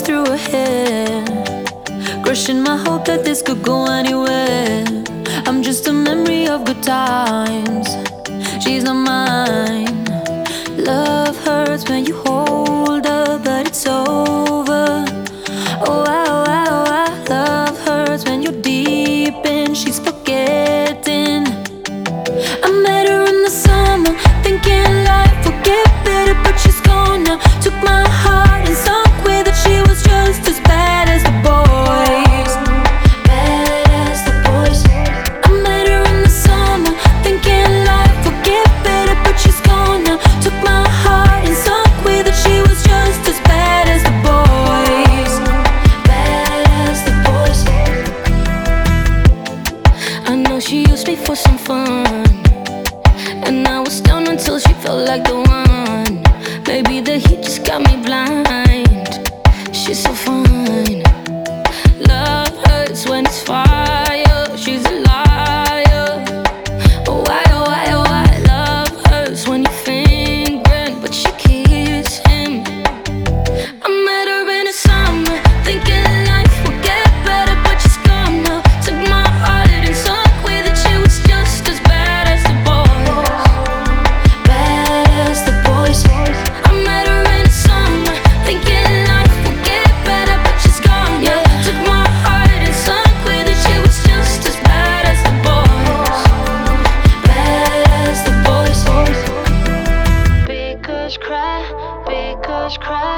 through her hair, crushing my hope that this could go anywhere. I'm just a memory of good times. She's not mine. Love hurts when you hold her, but it's over. Oh, wow, wow, wow. Love hurts when you're deep in, she's forgetting. I met her in the summer, thinking life would get better, but she's gone now. Took my heart and sunk with it. She was just as bad as the boys. Bad as the boys. I met her in the summer, thinking life would get better, but she's gone now. Took my heart and sunk with it. She was just as bad as the boys. Bad as the boys. I know she used me for some fun, and I was down until she felt like the one. Maybe the heat just got me blind. She's so fine. Love hurts when it's fire. She's a liar. Oh, why, oh, why, oh, why? Love hurts when you fingering, but she keeps him. I met her in the summer, thinking life would get better, but she's gone now. Took my heart and sunk with it. She was just as bad as the boys. Bad as the boys. I met her in the summer, thinking life would get better, but she's gone now. Took my heart and sunk with it. She was just as bad as the boys. Bad as the boys. Big girls cry, big girls cry.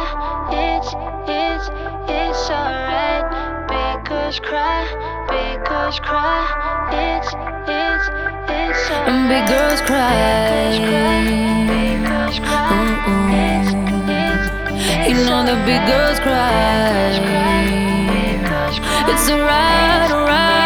It's alright. Big girls cry, big girls cry. It's alright. And big girls cry. You know the big girls cry. It's alright, alright.